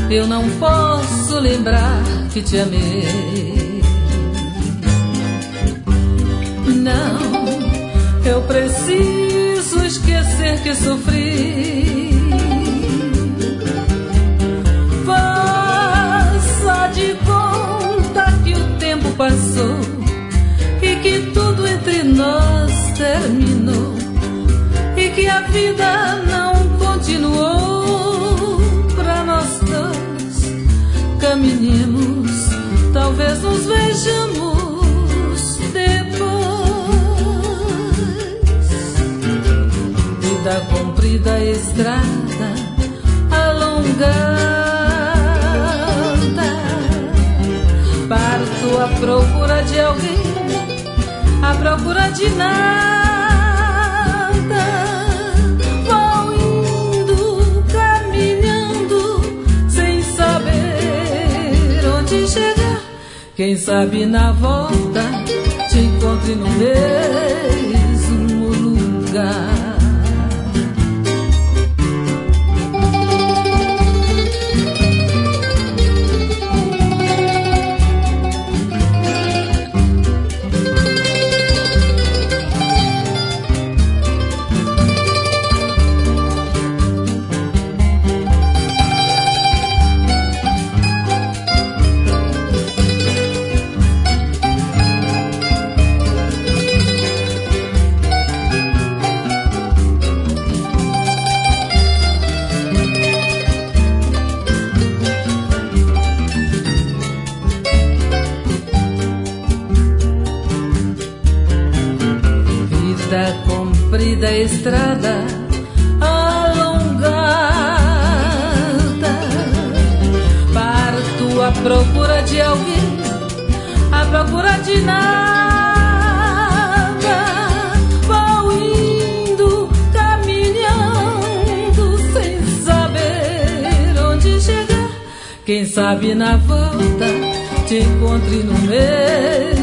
eu não posso lembrar que te amei. Não, eu preciso esquecer que sofri. Faça de conta que o tempo passou e que tudo entre nós terminou e que a vida não continuou. Pra nós dois caminhemos, talvez nos vejamos depois. Vida comprida, estrada alongada, parto à procura de alguém, à procura de nada. Vou indo, caminhando, sem saber onde chegar. Quem sabe na volta te encontre no mesmo lugar. Comprida estrada alongada, parto à procura de alguém, à procura de nada. Vou indo, caminhando, sem saber onde chegar. Quem sabe na volta te encontre no meio